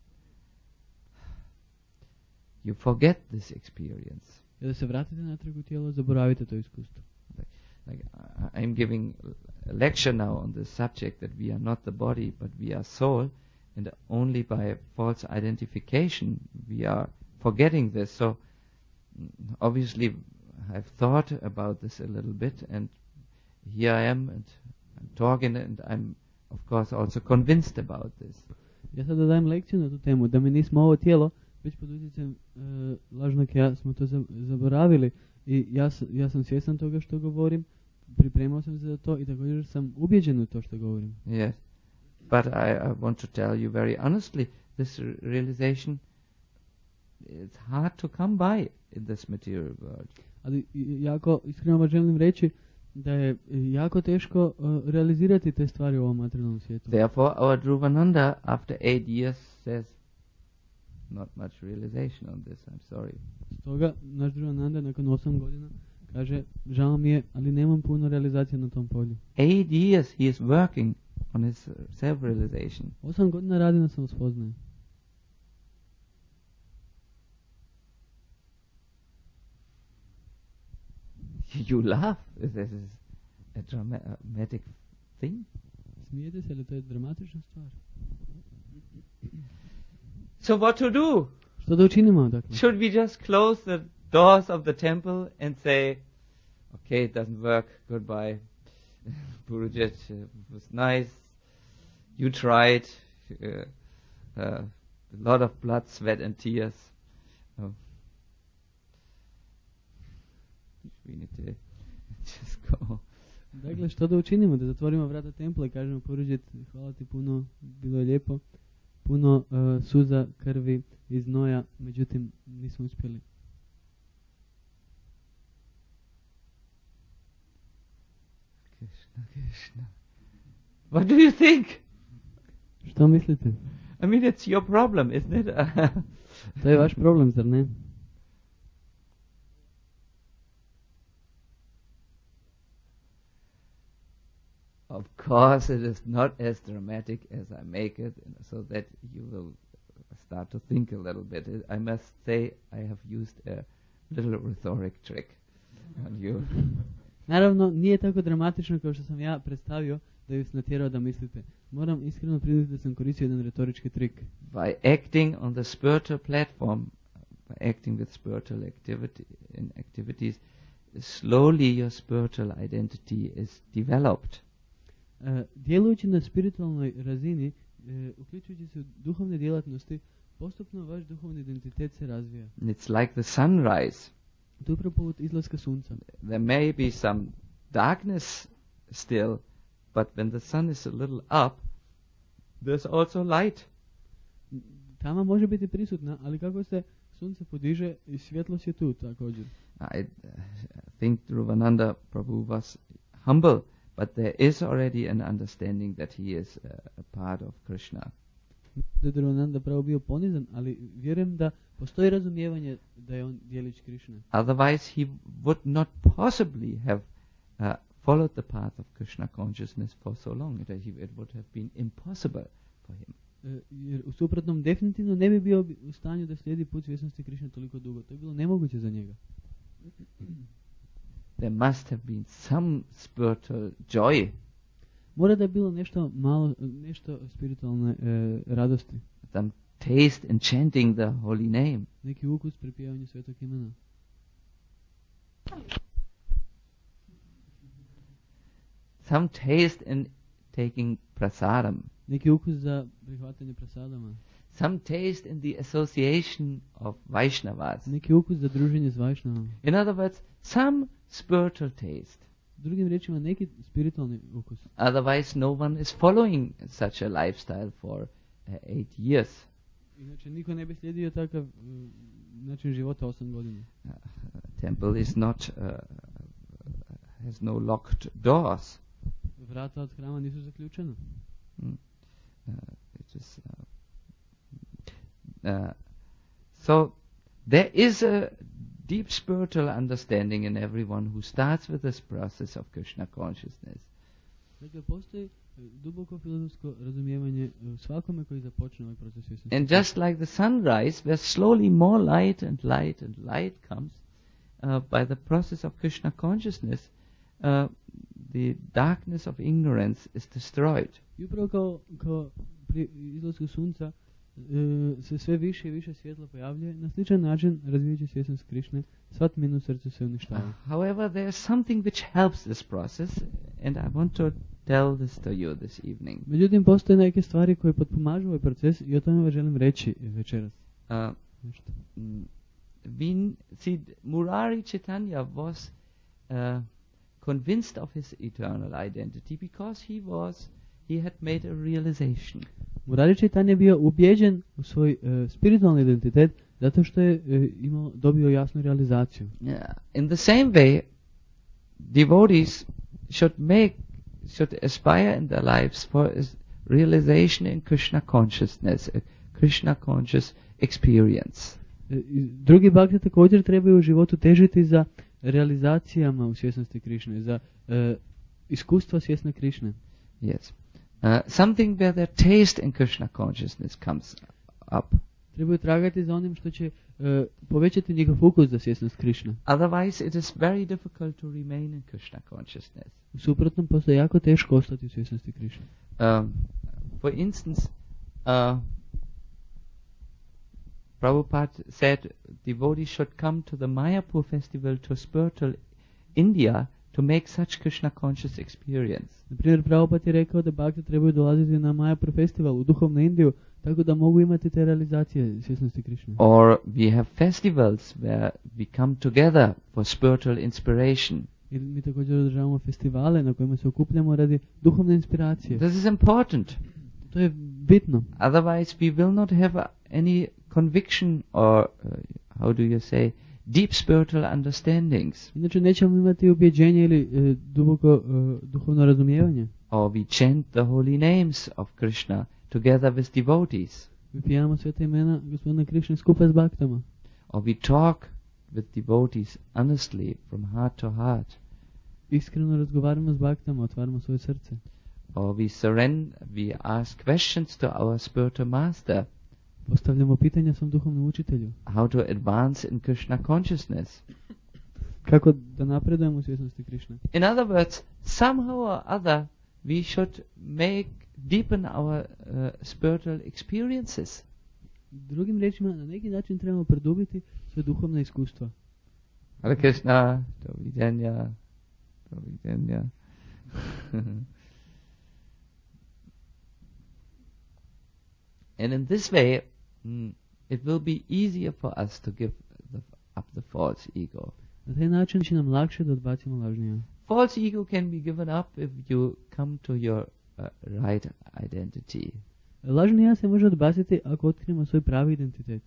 you forget this experience. Kada se vratite natrag u tijelo, zaboravite to iskustvo. Like I, I'm giving a lecture now on this subject that we are not the body, but we are soul, and only by false identification we are forgetting this. So mm, obviously I've thought about this a little bit, and here I am, and I'm talking, and I'm of course also convinced about this. Ja sada dajem lekciju na tu temu, da mi nismo ovo tijelo, već pod utjecajem e, lažnog ja smo to za- zaboravili i ja, s- ja sam svjestan toga što govorim, pripremao sam se za to i također sam ubjeđen u to što govorim. Yes, but I, I want to tell you very honestly, this r- realization, it's hard to come by in this material world. Ali i- jako iskreno vam želim reći da je jako teško uh, realizirati te stvari u ovom materijalnom svijetu. Therefore, our Dhruvananda, after eight years, says, not much realization on this, I'm sorry. Stoga, naš Dhruvananda nakon osam godina kaže, žao mi je, ali nemam puno realizacije na tom polju. Eight years he is working on his uh, self-realization. Osam godina radi na samospoznaju. You laugh. This is a drama- a dramatic thing. Smijete se, ali to je dramatična stvar. So what to do? Što da učinimo, dakle? Should we just close the doors of the temple and say, okay, it doesn't work, goodbye. Purujit uh, was nice. You tried. Uh, uh, a lot of blood, sweat and tears. Oh. We need to just go. Dakle, što da učinimo? Da zatvorimo vrata templa i kažemo Purujit, hvala ti puno, bilo je lijepo. Puno uh, suza, krvi i znoja, međutim nismo uspjeli. Krishna, Krishna. What do you think? Što mislite? I mean, it's your problem, isn't it? To je vaš problem, zar ne? Of course, it is not as dramatic as I make it, so that you will start to think a little bit. I must say, I have used a little rhetoric trick on you. Naravno, nije tako dramatično kao što sam ja predstavio da bih se natjerao da mislite. Moram iskreno priznati da sam koristio jedan retorički trik. By acting on the spiritual platform, by acting with spiritual activity in activities, slowly your spiritual identity is developed. Uh, djelujući na spiritualnoj razini, uh, uključujući se u duhovne djelatnosti, postupno vaš duhovni identitet se razvija. It's like the sunrise. To je upravo poput izlaska sunca. There may be some darkness still, but when the sun is a little up, there's also light. Tama može biti prisutna, ali kako se sunce podiže, i svjetlost je tu također. I uh, think Dhruvananda Prabhu was humble, but there is already an understanding that he is uh, a part of Krishna. Da je Dhruvananda pravo bio ponizan, ali vjerujem da postoji razumijevanje da je on djelić Krišne. Otherwise, he would not possibly have uh, followed the path of Krishna consciousness for so long. It, it would have been impossible for him. E, jer u suprotnom definitivno ne bi bio u stanju da slijedi put svjesnosti Krišne toliko dugo. To je bilo nemoguće za njega. There must have been some spiritual joy. Mora da je bilo nešto malo, nešto spiritualne e, radosti. Some taste in chanting the holy name. Neki ukus pri pjevanju svetog imena. Some taste in taking prasadam. Neki ukus za prihvatanje prasadama. Some taste in the association of Vaishnavas. Neki ukus za druženje s Vajšnavama. In other words, some spiritual taste. Drugim riječima, neki spiritualni ukus. Otherwise, no one is following such a lifestyle for uh, eight years. Inače, niko ne bi slijedio takav uh, način života osam godina. Uh, temple is not, uh, has no locked doors. Vrata od hrama nisu zaključena. Mm. Uh, it is, uh, uh, so there is a deep spiritual understanding in everyone who starts with this process of Krishna consciousness. Dakle, postoji e, duboko filozofsko razumijevanje u svakome koji započne ovaj proces svjesnosti. And just like the sunrise, where slowly more light and light and light comes, uh, by the process of Krishna consciousness, uh, the darkness of ignorance is destroyed. I upravo kao, kao pri izlasku sunca e, se sve više i više svjetla pojavljuje, na sličan način razvijajući svjesnost Krišne, sva tmina u srcu se uništava. Uh, however, there is something which helps this process, and I want to tell this to you this evening. Međutim, postoje neke stvari koje potpomažu ovaj proces i o tome vam želim reći večeras. Uh, Nešto. mm, we, see, Murari Chaitanya was uh, convinced of his eternal identity because he was he had made a realization. Murari Chaitanya je bio ubijeđen u svoj uh, spiritualni identitet Zato što je e, imao, dobio jasnu realizaciju. Yeah. In the same way, devotees should make, should aspire in their lives for is realization in Krishna consciousness, a Krishna conscious experience. E, i drugi bhakti također trebaju u životu težiti za realizacijama u svjesnosti Krišne, za e, iskustva svjesne Krišne. Yes. Uh, something where their taste in Krishna consciousness comes up. Trebaju tragati za onim što će e, povećati njegov ukus za svjesnost Krišne. Otherwise, it is very difficult to remain in Krishna consciousness. U suprotnom postoje jako teško ostati u svjesnosti Krišne. Um, for instance, uh, Prabhupada said devotees should come to the Mayapur festival to spiritual India to make such Krishna conscious experience. Na primjer, Prabhupada je rekao da bhakti trebaju dolaziti na Mayapur festival u duhovnu Indiju, tako da mogu imati te realizacije svjesnosti Krišne. Or we have festivals where we come together for spiritual inspiration. I mi također održavamo festivale na kojima se okupljamo radi duhovne inspiracije. This is important. To je bitno. Otherwise, we will not have uh, any conviction or, uh, how do you say, deep spiritual understandings. Inače nećemo imati ubjeđenje ili e, duboko e, duhovno razumijevanje. Or we chant the holy names of Krishna together with devotees. Mi pijamo sveta imena gospodina Krišne skupa s bhaktama. Or we talk with devotees honestly from heart to heart. Iskreno razgovaramo s bhaktama, otvaramo svoje srce. Or we surrender, we ask questions to our spiritual master. Postavljamo pitanja svom duhovnom učitelju. How to advance in Krishna consciousness. Kako da napredujemo u svjesnosti Krišne. In other words, somehow or other, we should make, deepen our uh, spiritual experiences. Drugim riječima, na neki način trebamo produbiti svoje duhovne iskustva. Hare Krishna, Dovidenya, Dovidenya. And in this way, mm, it will be easier for us to give the, up the false ego. Na taj način će nam lakše da odbacimo lažni ja. False ego can be given up if you come to your uh, right identity. Lažni ja se može odbaciti ako otkrijemo svoj pravi identitet.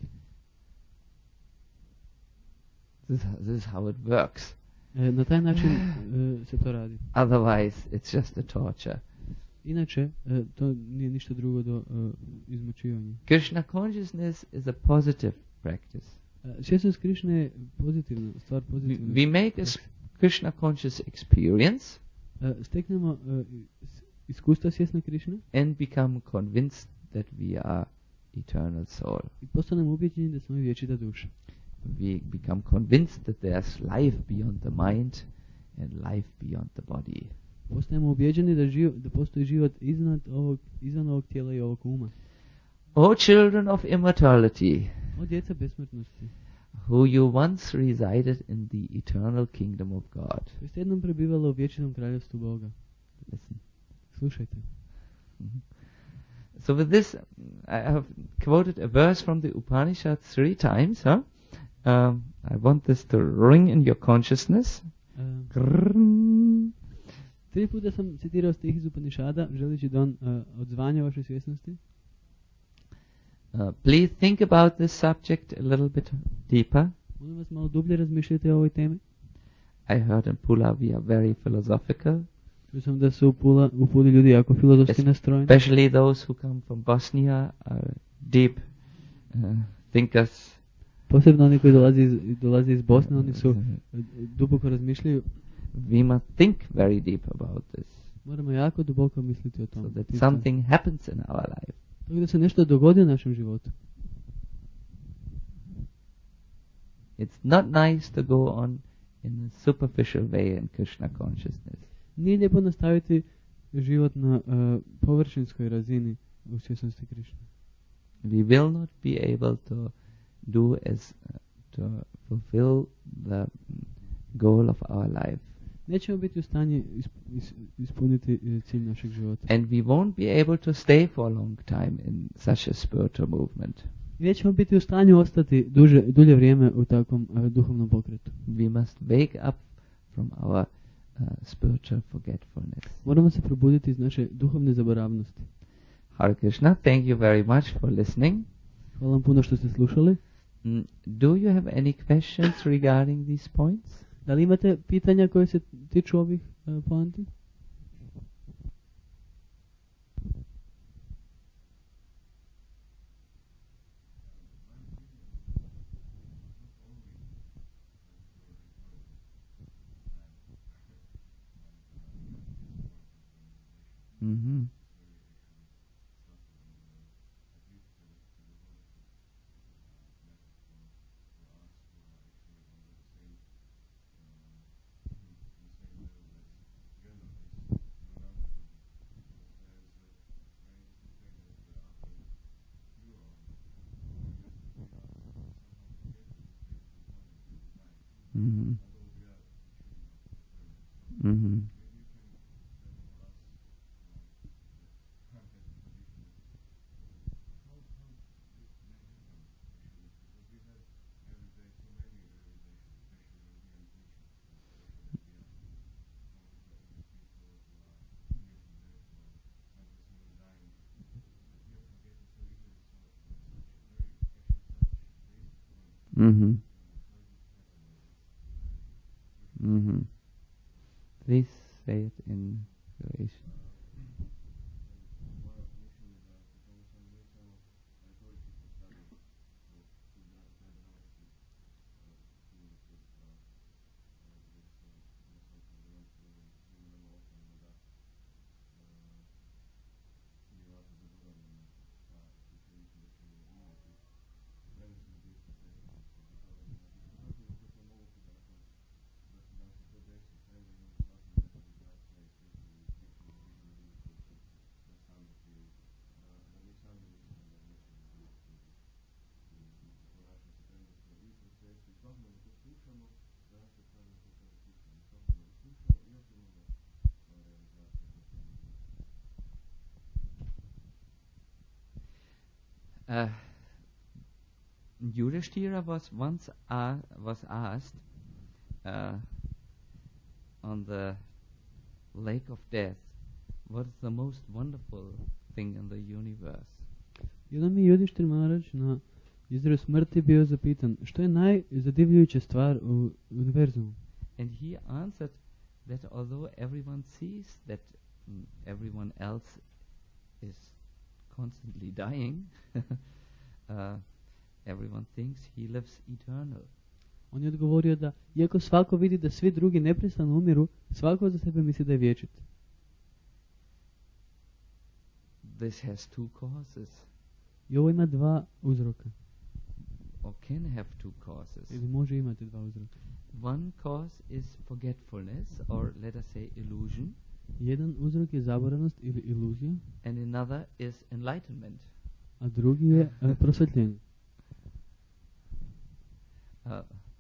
This, this is how it works. E, na taj način e, se to radi. Otherwise, it's just a torture. Inače, e, to nije ništa drugo do e, izmučivanja. Krishna consciousness is a positive practice. E, svjesnost Krišne je pozitivna, stvar We, pozitivna. we make a s- Krishna conscious experience E, steknemo e, is- iskustva svjesne Krišne and become convinced that we are eternal soul. i postanemo ubjeđeni da smo i vječita duša. We become convinced that there's life beyond the mind and life beyond the body. Postajemo ubjeđeni da, živ, da postoji život iznad ovog, izvan ovog tijela i ovog uma. O children of immortality, O djeca besmrtnosti, who you once resided in the eternal kingdom of God. koji ste jednom prebivali u vječitom kraljevstvu Boga. Listen. Slušajte. So with this, I have quoted a verse from the Upanishads three times. Huh? Um, I want this to ring in your consciousness. E, Grrrn. tri puta sam citirao stih iz Upanishada, želeći da on e, odzvanja vašoj svjesnosti. Uh, please think about this subject a little bit deeper. Molim vas malo dublje razmišljajte o ovoj temi. I heard in Pula we are very philosophical, Čuo sam da su u, Pula, u Puli ljudi jako filozofski nastrojeni. especially those who come from Bosnia are deep uh, thinkers. Posebno oni koji dolaze iz, dolaze iz Bosne, oni su e, duboko razmišljaju. We must think very deep about this, Moramo jako duboko misliti o so tom. that Tim something happens in our life. Tako da se nešto dogodi u našem životu. It's not nice to go on in a superficial way in Krishna consciousness. Nije lijepo nastaviti život na uh, površinskoj razini u svjesnosti Krišne. We will not be able to do as uh, to fulfill the mm, goal of our life, Nećemo biti u stanju isp, is, ispuniti uh, cilj našeg života. and we won't be able to stay for a long time in such a spiritual movement. I nećemo biti u stanju ostati duže, dulje vrijeme u takvom uh, duhovnom pokretu. We must wake up from our uh, spiritual forgetfulness. Moramo se probuditi iz naše duhovne zaboravnosti. Hare Krishna, thank you very much for listening. Hvala vam puno što ste slušali. Mm, do you have any questions regarding these points? Da li imate pitanja koje se tiču ovih uh, poanti? Mm-hmm. Mm-hmm. Mm-hmm. Mm-hmm. Mm-hmm. Please say it in Croatian. Uh, Yudhishthira was once uh, was asked uh, on the lake of death, what is the most wonderful thing in the universe? Jedan mi Yudhishthir Maharaj na izreju smrti bio zapitan što je najzadivljujuća stvar u univerzumu. And he answered that although everyone sees that mm, everyone else is constantly dying, uh, everyone thinks he lives eternal. On je odgovorio da, iako svako vidi da svi drugi neprestano umiru, svako za sebe misli da je vječit. This has two causes, I ovo ima dva uzroka. or can have two causes. Ili može imati dva uzroka. One cause is forgetfulness, or let us say illusion, Jedan uzrok je zaboravnost ili iluzija, and another is enlightenment. a drugi je uh, prosvjetljenje. Uh,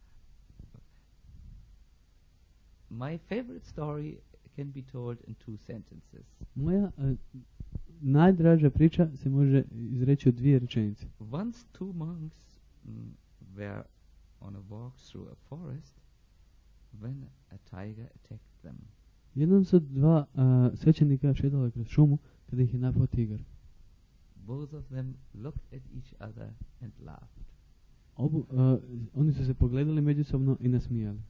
my favorite story can be told in two sentences. Moja uh, najdraža priča se može izreći u dvije rečenice. Once two monks mm, were on a walk through a forest when a tiger attacked them. Jednom su dva uh, svećenika šetala kroz šumu kada ih je napao tigar. Both of them looked at each other and laughed. Obu, uh, oni su se pogledali međusobno i nasmijali.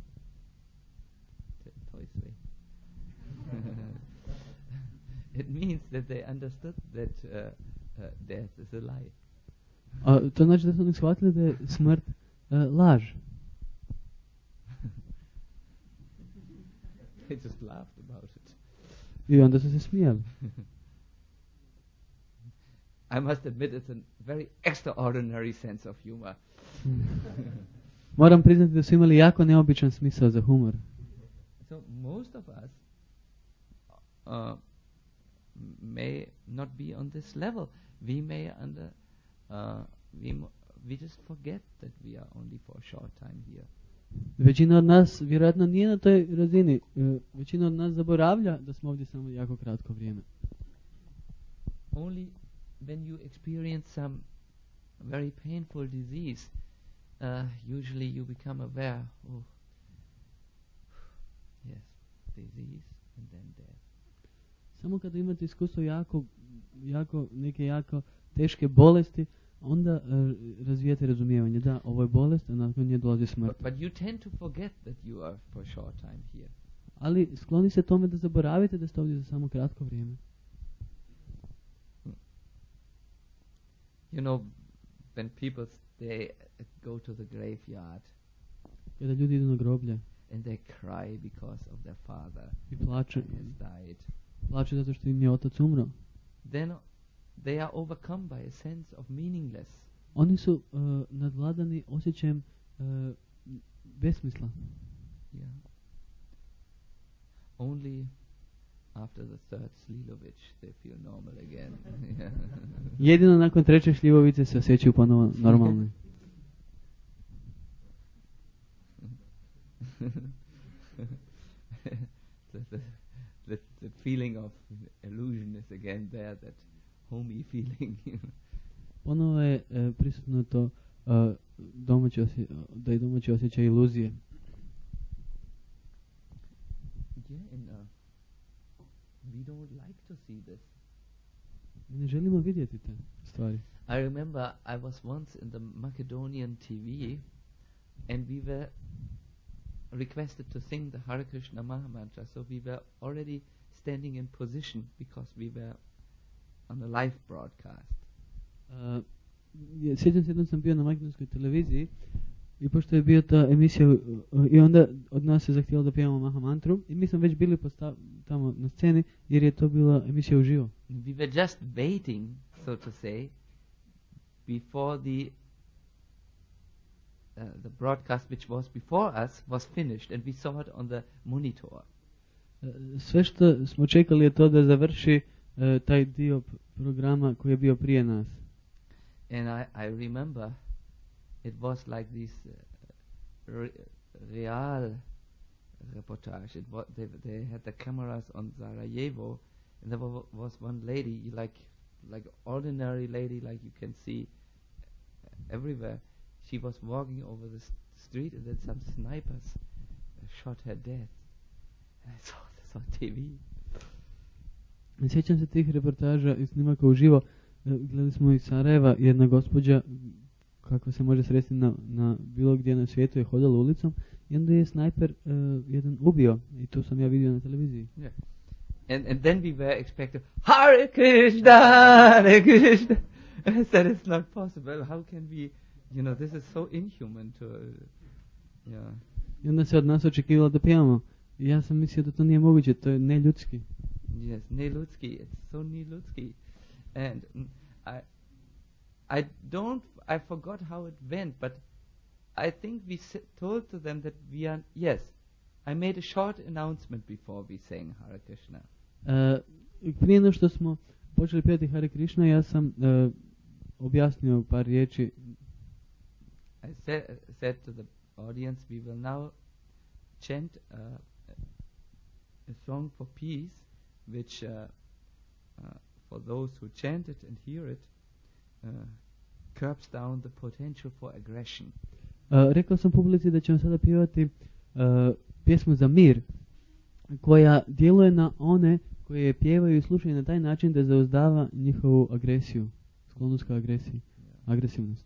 T- Toysway. It means that they understood that uh, uh, death is a lie. A to znači da su oni shvatili da je smrt uh, laž. They just laughed about it. I onda su se smijali. I must admit it's a very extraordinary sense of humor. Moram priznati da su imali jako neobičan smisao za humor. So most of us uh, may not be on this level. We may under uh, we mo- we just forget that we are only for a short time here. Većina od nas vjerojatno nije na toj razini. Uh, većina od nas zaboravlja da smo ovdje samo jako kratko vrijeme. Only when you experience some very painful disease, uh, usually you become aware, oh, yes, disease and then death. Samo kada imate iskustvo jako, jako, neke jako teške bolesti, onda uh, razvijate razumijevanje. Da, ovo je bolest, a nakon nje dolazi smrt. But, but you tend to forget that you are for a short time here. Ali skloni se tome da zaboravite da ste ovdje za samo kratko vrijeme. You know, when people they go to the graveyard Kada ljudi idu na groblje and they cry because of their father i plaču, has died, plaču zato što im je otac umro, then they are overcome by a sense of meaningless. oni su uh, nadvladani osjećajem uh, besmisla. Yeah. Only after the third Slilović they feel normal again. Yeah. Jedino nakon treće šljivovice se osjećaju ponovo normalni. the, the, the, the feeling of illusion is again there, that homey feeling. Ponovo je uh, prisutno to uh, domaći osje, da je domaći osjećaj iluzije. Yeah, and, uh, we don't like to see this. Mi ne želimo vidjeti te stvari. I remember I was once in the Macedonian T V and we were requested to sing the Hare Krishna Maha Mantra, so we were already standing in position because we were on a live broadcast. Uh, je- sjećam se, jednom sam bio na makedonskoj televiziji i pošto je bio ta emisija uh, i onda od nas se zahtjelo da pijemo Maha Mantru i mi smo već bili postav, tamo na sceni jer je to bila emisija uživo. We were just waiting, so to say, before the uh, the broadcast which was before us was finished, and we saw it on the monitor. Uh, sve što smo čekali je to da završi uh, taj dio p- programa koji je bio prije nas. And I, I remember it was like this uh, re- real reportage. It was, they, they had the cameras on Sarajevo, and there wa- was one lady, like like ordinary lady, like you can see everywhere. She was walking over the s- street, and then some snipers uh, shot her dead. And I saw this on T V. I sjećam se tih reportaža i snimaka uživo. Uh, gledali smo iz Sarajeva, jedna gospođa, kako se može sresti na, na bilo gdje na svijetu, je hodala ulicom i onda je snajper uh, jedan ubio i to sam ja vidio na televiziji. Yeah. And and then we were expected, Hare Krishna, Hare Krishna. And I said, it's not possible. How can we, you know, this is so inhuman to, uh, yeah. I onda se od nas očekivalo da pijamo. I ja sam mislio da to nije moguće, to je neljudski. Yes, neludski. It's so neludski. And mm, I, I don't, I forgot how it went, but I think we s- told to them that we are, yes, I made a short announcement before we sang Hare Krishna. Uh, prije nego što smo počeli pjevati Hare Krishna, ja sam uh, objasnio par riječi. I said, said to the audience, we will now chant uh, a song for peace, which uh, uh, for those who chant it and hear it, uh, curbs down the potential for aggression. Uh, rekao sam publici da ćemo sada pjevati uh, pjesmu za mir, koja djeluje na one koje je pjevaju i slušaju na taj način da zauzdava njihovu agresiju, sklonost ka agresiji, agresivnost.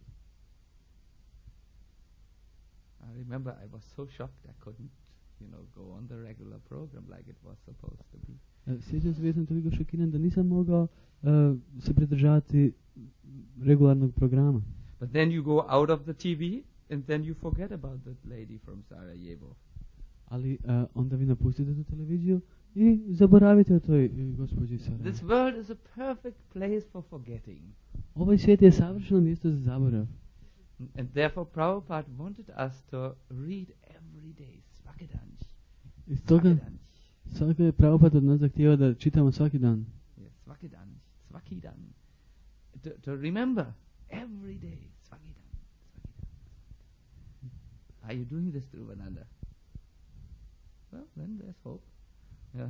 I remember I was so shocked I couldn't, you know, go on the regular program like it was supposed to be. Uh, sjećam se, bio sam toliko šokiran da nisam mogao uh, se pridržavati regularnog programa. But then you go out of the T V and then you forget about that lady from Sarajevo. Ali uh, onda vi napustite tu televiziju i zaboravite o toj uh, gospođi Sarajeva. This world is a perfect place for forgetting. Ovaj svijet je savršeno mjesto za zaborav. And therefore Prabhupada wanted us to read every day Svakidanj. I stoga svaka je Prabhupada od nas zahtijeva da čitamo svaki dan. Yes, Svakidanj, Svakidanj. To, to remember every day Svakidanj, Svakidanj. Are you doing this, Dhruvananda? Well, then there's hope. Yeah.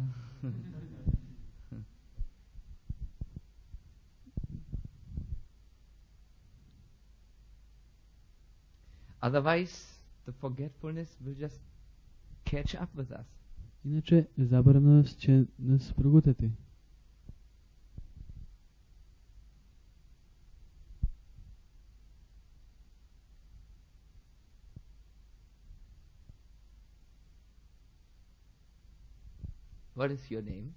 Otherwise, the forgetfulness will just catch up with us. Inače, zaboravnost će nas progutati. What is your name?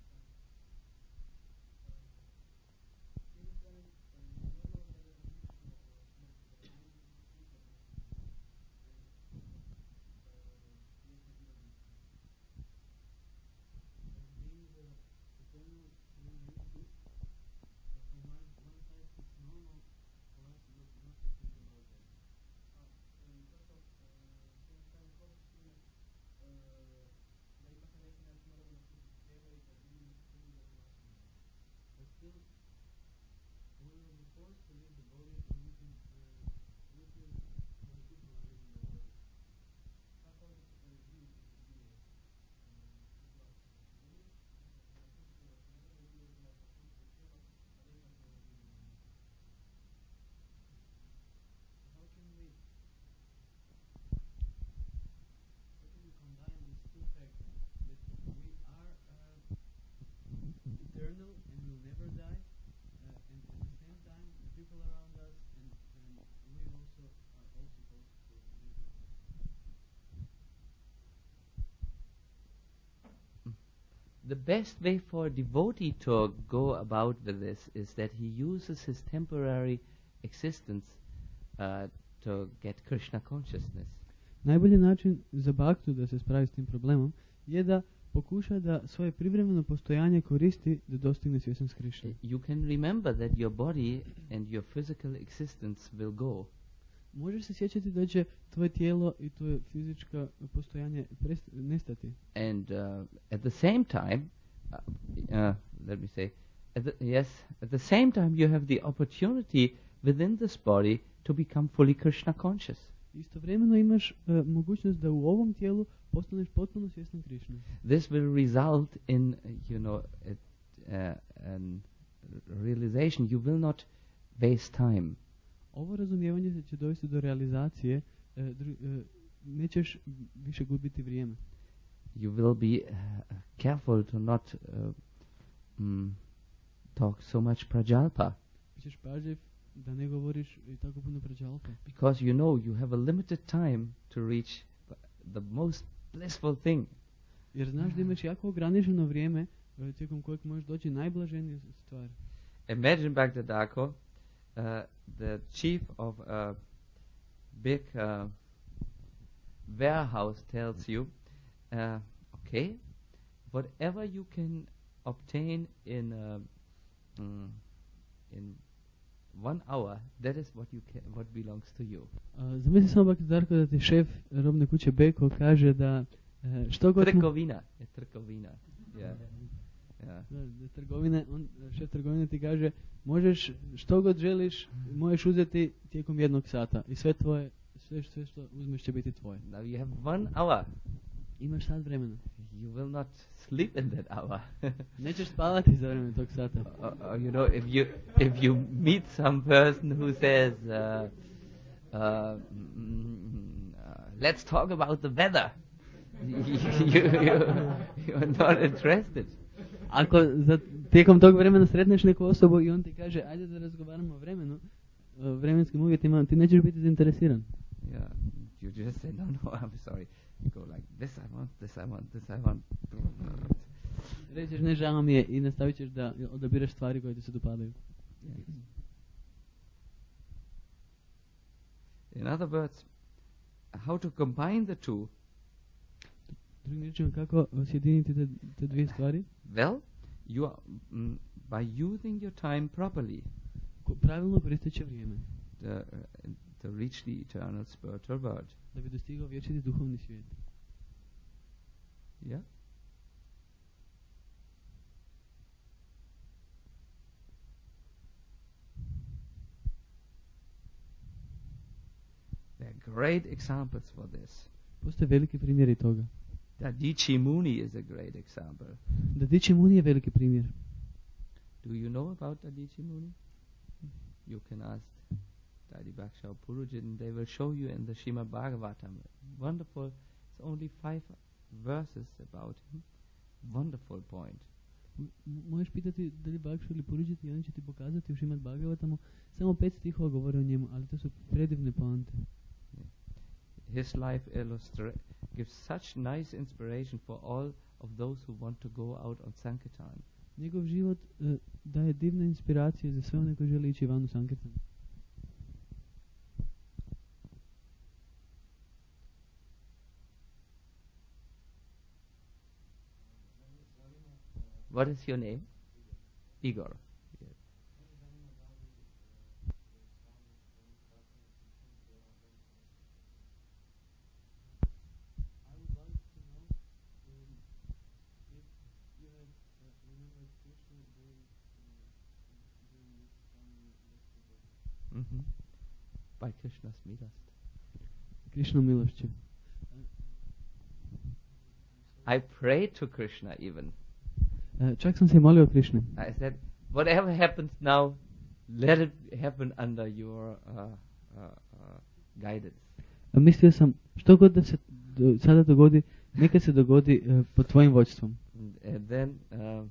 The best way for a devotee to go about with this is that he uses his temporary existence uh, to get Krishna consciousness. Najbolji način za bhaktu da se spravi s tim problemom je da pokuša da svoje privremeno postojanje koristi da dostigne svjesnost Krishne. You can remember that your body and your physical existence will go. Možeš se sjećati da će tvoje tijelo i tvoje fizičko postojanje prest- nestati. And uh, at the same time, uh, uh, let me say, at the, yes, at the same time you have the opportunity within this body to become fully Krishna conscious. Istovremeno imaš uh, mogućnost da u ovom tijelu postaneš potpuno svjestan Krishne. This will result in, you know, it, uh, an realization you will not waste time. Ovo razumijevanje će dovesti do realizacije, uh, dru- uh, nećeš više gubiti vrijeme. You will be uh, careful to not uh, mm, talk so much prajalpa, Bićeš pažljiv da ne govoriš i tako puno prajalpa. because you know you have a limited time to reach the most blissful thing. Jer znaš da imaš jako ograničeno vrijeme uh, tijekom kojeg možeš doći najblaženije stvari. Imagine Bhagdadako, uh, the chief of a big uh, warehouse tells you, uh, okay, whatever you can obtain in uh, mm, in one hour, that is what you can, what belongs to you. Uh, zamisli samo Bhaktidarko da ti šef robne kuće Beko kaže da uh, što god... mo- Trgovina, je trgovina. Yeah. Yeah. Da, da trgovine, on, šef trgovine ti kaže možeš što god želiš, možeš uzeti tijekom jednog sata i sve tvoje, sve, sve što uzmeš će biti tvoje. Now you have one hour. Imaš sat vremena. You will not sleep in that hour. Nećeš spavati za vrijeme tog sata. or, or, you know, if you if you meet some person who says, uh, uh, mm, uh, "Let's talk about the weather," you, you you're not interested. Ako za, tijekom tog vremena sretneš neku osobu i on ti kaže ajde da razgovaramo o vremenu, o vremenskim uvjetima, ti nećeš biti zainteresiran. Yeah, you just say, "No, no, I'm sorry." You go like this. I want this. I want this. I want. Rećeš ne, žao mi je i nastavit ćeš da odabiraš stvari koje ti se dopadaju. Yes. In other words, how to combine the two? Drugim riječima, kako sjediniti te, te dvije stvari? Well, you are, mm, by using your time properly Ko- Pravilno koristeći vrijeme to, uh, to reach the eternal spiritual world. da bi dostigao vječiti duhovni svijet. Yeah. There are great examples for this. Postoje veliki primjeri toga. Dadichi Muni is a great example. Dadichi Muni je veliki primjer. Do you know about Dadichi Muni? You can ask Dadi Bhakshau Purujit, they will show you in the Srimad Bhagavatam. Wonderful. It's only five verses about him. Wonderful point. M- možeš pitati da li Bhakšu ili Purujit i oni će ti pokazati u Šrimad Bhagavatamu samo pet stihova govore o njemu, ali to su predivne poante. His life illustra- gives such nice inspiration for all of those who want to go out on Sankirtan. Njegov život uh, daje divne inspiracije za sve one koji žele ići van u Sankirtan. What is your name? Igor. Yes. I would like to know um, if you have uh, remembered Krishna during, uh, during this time you left the body. Mm-hmm. By Krishna's milast. Krishna milošću. I prayed to Krishna even. Uh, čak sam se molio Krišni. I said, whatever happens now, let it happen under your uh, uh, uh, guidance. A mislio sam, što god da se do, sada dogodi, neka se dogodi uh, pod tvojim vođstvom. And, and then, uh,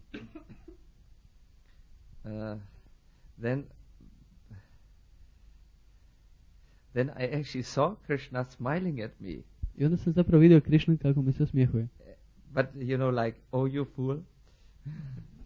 uh, then, then I actually saw Krishna smiling at me. I onda sam zapravo vidio Krišnu kako mi se osmijehuje. But you know, like, oh, you fool.